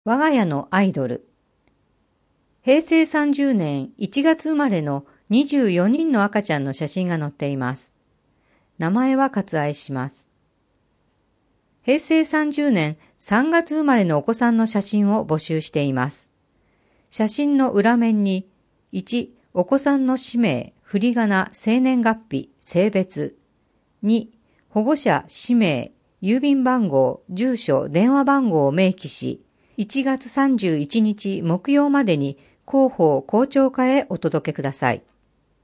我が家のアイドル。平成30年1月生まれの24人の赤ちゃんの写真が載っています。名前は割愛します。平成30年3月生まれのお子さんの写真を募集しています。写真の裏面に、1、お子さんの氏名、振り仮名、生年月日、性別。2、保護者、氏名、郵便番号、住所、電話番号を明記し、1月31日木曜までに広報校長課へお届けください。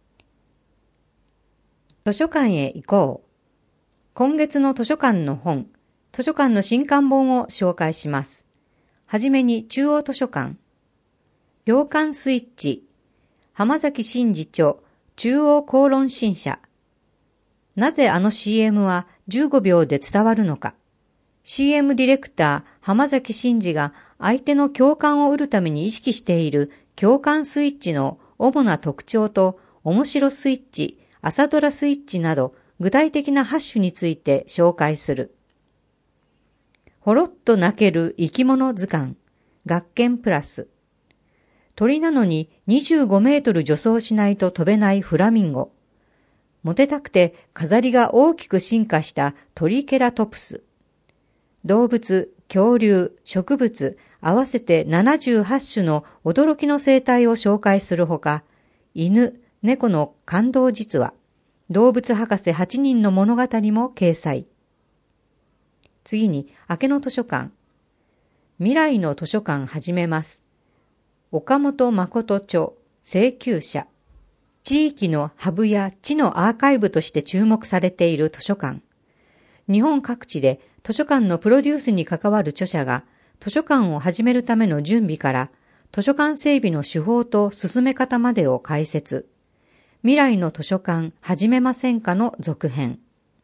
図書館へ行こう。今月の図書館の本、図書館の新刊本を紹介します。はじめに中央図書館。共感スイッチ。浜崎真嗣著、中央公論新社。なぜあの CM は15秒で伝わるのか。CM ディレクター浜崎真嗣が相手の共感を得るために意識している共感スイッチの主な特徴と面白スイッチ、朝ドラスイッチなど具体的な8種について紹介する。ほろっと泣ける生き物図鑑、学研プラス。鳥なのに25メートル助走しないと飛べないフラミンゴ。モテたくて飾りが大きく進化したトリケラトプス。動物、恐竜、植物、合わせて78種の驚きの生態を紹介するほか、犬、猫の感動実話、動物博士8人の物語も掲載。次に、明けの図書館。未来の図書館始めます。岡本誠著、請求者。地域のハブや知のアーカイブとして注目されている図書館。日本各地で図書館のプロデュースに関わる著者が図書館を始めるための準備から図書館整備の手法と進め方までを解説。未来の図書館始めませんかの続編。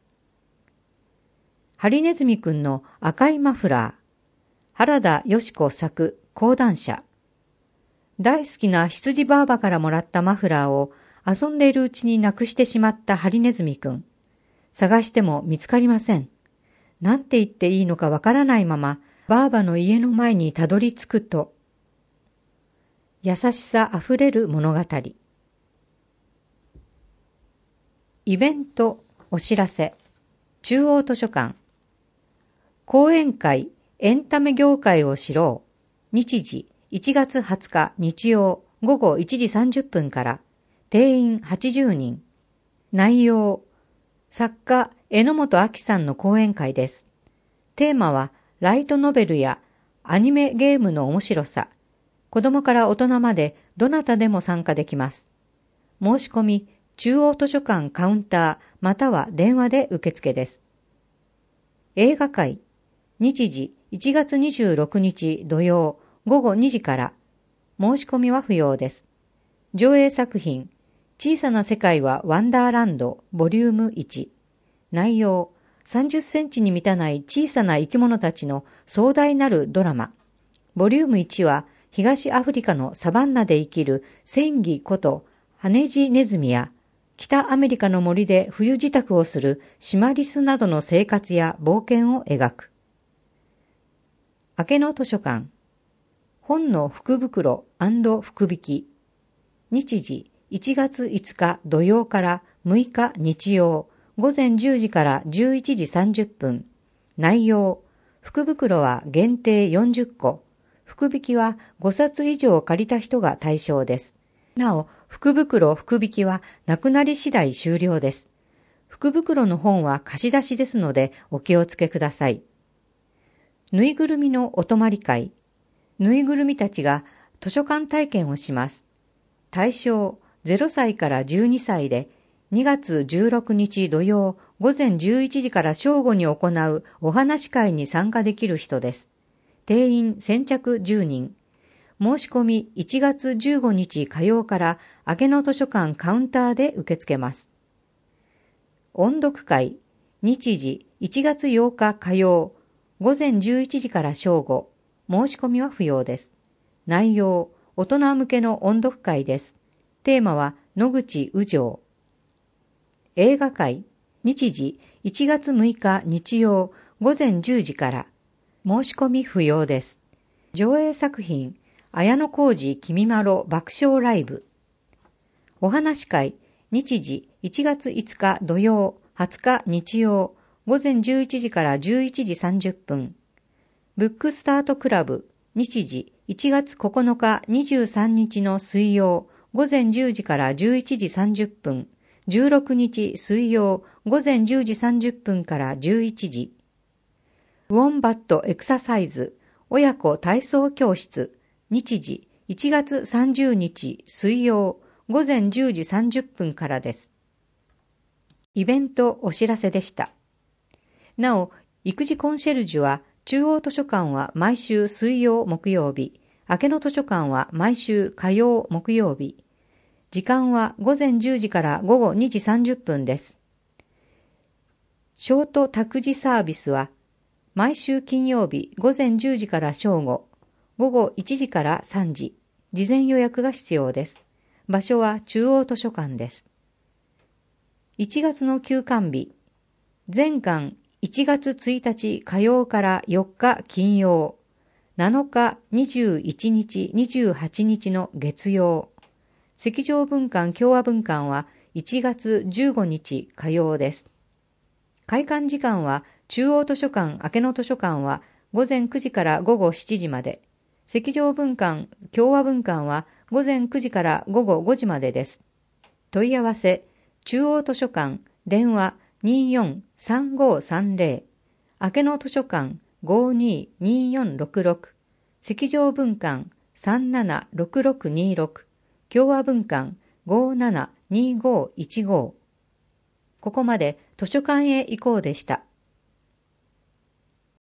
ハリネズミくんの赤いマフラー。原田よし子作講談社。大好きな羊ばあばからもらったマフラーを遊んでいるうちになくしてしまったハリネズミくん。探しても見つかりません。なんて言っていいのかわからないまま、ばあばの家の前にたどり着くと、優しさあふれる物語。イベント、お知らせ。中央図書館。講演会、エンタメ業界を知ろう。日時、1月20日日曜午後1時30分から、定員80人。内容、作家、榎本明さんの講演会です。テーマは、ライトノベルやアニメゲームの面白さ。子供から大人までどなたでも参加できます。申し込み、中央図書館カウンターまたは電話で受付です。映画会、日時1月26日土曜午後2時から、申し込みは不要です。上映作品、小さな世界はワンダーランドボリューム1。内容、30センチに満たない小さな生き物たちの壮大なるドラマ。ボリューム1は東アフリカのサバンナで生きるセンギことハネジネズミや北アメリカの森で冬支度をするシマリスなどの生活や冒険を描く。明けの図書館。本の福袋&福引き。日時1月5日土曜から6日日曜午前10時から11時30分。内容、福袋は限定40個。福引きは5冊以上借りた人が対象です。なお、福袋福引きはなくなり次第終了です。福袋の本は貸し出しですのでお気をつけください。ぬいぐるみのお泊まり会。ぬいぐるみたちが図書館体験をします。対象0歳から12歳で2月16日土曜午前11時から正午に行うお話会に参加できる人です。定員先着10人。申し込み1月15日火曜から明けの図書館カウンターで受け付けます。音読会。日時1月8日火曜午前11時から正午。申し込みは不要です。内容、大人向けの音読会です。テーマは野口雨情。映画会。日時1月6日日曜午前10時から。申し込み不要です。 上映作品、綾小路きみまろ爆笑ライブ。お話会、日時1月5日土曜、20日日曜、午前11時から11時30分。ブックスタートクラブ、日時1月9日23日の水曜、午前10時から11時30分。16日水曜、午前10時30分から11時。ウォンバットエクササイズ、親子体操教室、日時1月30日水曜、午前10時30分からです。イベントお知らせでした。なお、育児コンシェルジュは、中央図書館は毎週水曜木曜日、明けの図書館は毎週火曜木曜日。時間は午前10時から午後2時30分です。ショート託児サービスは、毎週金曜日午前10時から正午、午後1時から3時、事前予約が必要です。場所は中央図書館です。1月の休館日、全館1月1日火曜から4日金曜、7日、21日、28日の月曜。赤条文館共和文館は1月15日火曜です。開館時間は中央図書館、明けの図書館は午前9時から午後7時まで。赤条文館、共和文館は午前9時から午後5時までです。問い合わせ、中央図書館、電話24-3530、明けの図書館522466、赤条文館376626、共和文館572515。ここまで図書館へ行こうでした。